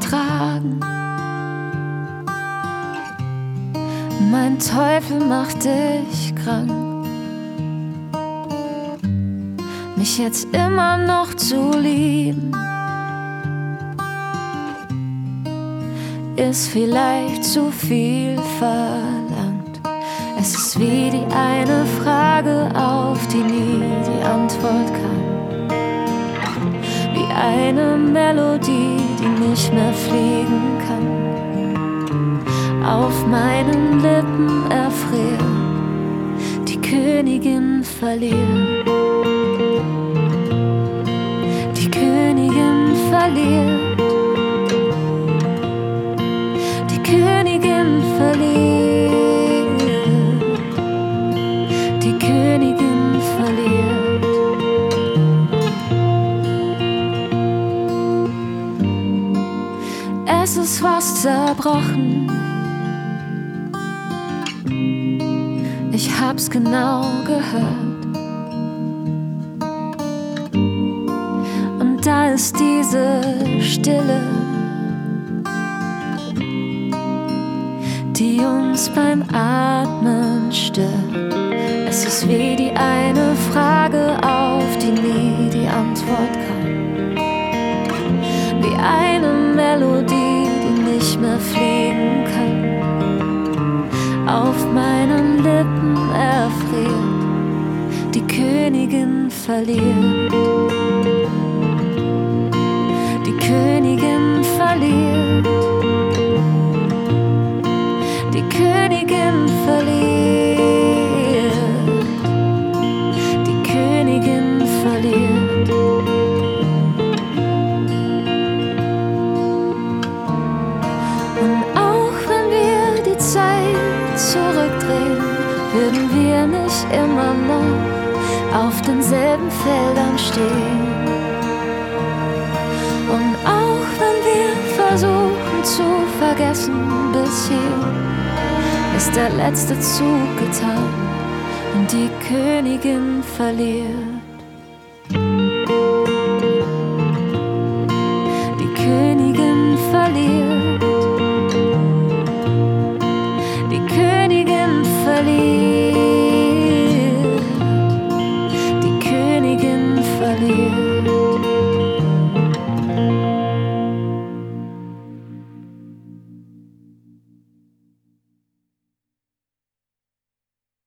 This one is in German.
tragen. Mein Teufel macht dich krank. Mich jetzt immer noch zu lieben, ist vielleicht zu viel verlangt. Es ist wie die eine Frage, auf die nie die Antwort kam. Wie eine Melodie, die nicht mehr fliegen kann. Auf meinen Lippen erfriert, die Königin verliert. Die Königin verliert. Die Königin verliert. Die Königin verliert. Es ist was zerbrochen. Ich hab's genau gehört. Und da ist diese Stille, die uns beim Atmen stört. Es ist wie die eine Frage, auf die nie die Antwort kam. Wie eine Melodie, die nicht mehr fliegen kann. Auf meinen Lippen erfriert, die Königin verliert. Die Königin verliert. Die Königin verliert. Die Königin verliert. Und auch wenn wir die Zeit zurückdrehen, würden wir nicht immer noch auf denselben Feldern stehen. Und auch wenn wir versuchen zu vergessen, bis hier ist der letzte Zug getan und die Königin verliert.